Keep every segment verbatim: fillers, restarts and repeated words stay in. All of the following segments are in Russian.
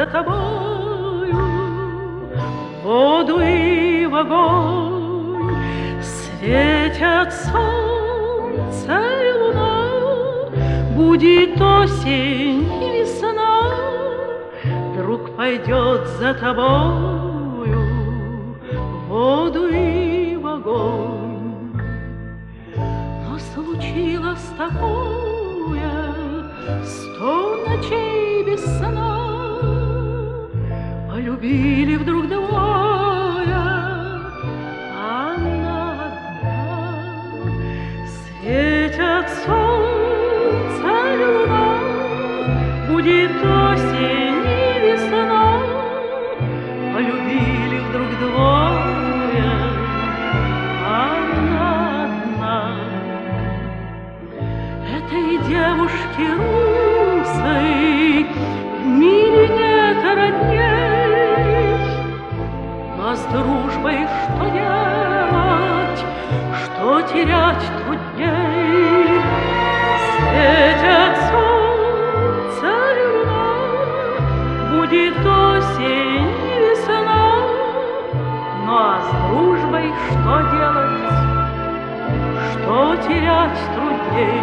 тобою в воду и в огонь. Светят солнце и луна, будет осень и весна. Друг пойдет за тобою в воду и в огонь. Но случилось такое, сто ночей без сна, полюбили вдруг двое, она одна. Светят солнце и луна, будет осень и весна, полюбили вдруг двое, она одна. Этой девушки русой в мире нет родней, но с дружбой что делать, что терять трудней. Светят солнце и луна, будет осень и весна, но с дружбой что делать, что терять трудней.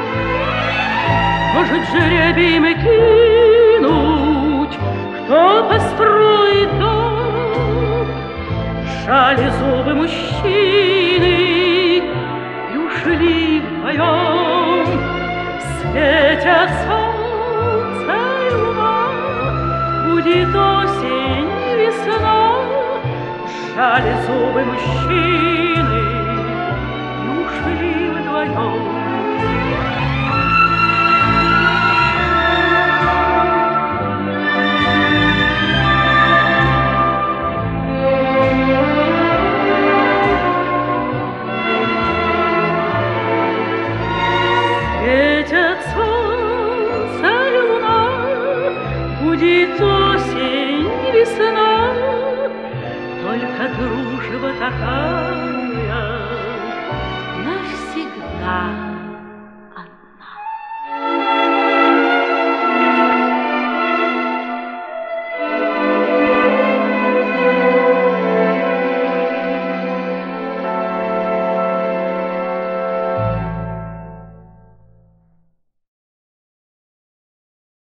Может, жребий мы кинуть, кто построит дом? Сжали зубы мужчины и ушли вдвоем. Светят солнце и луна, будет осень и весна. Сжали зубы мужчины и ушли вдвоем. Светят солнце и луна, будет осень и весна, только дружба такая навсегда.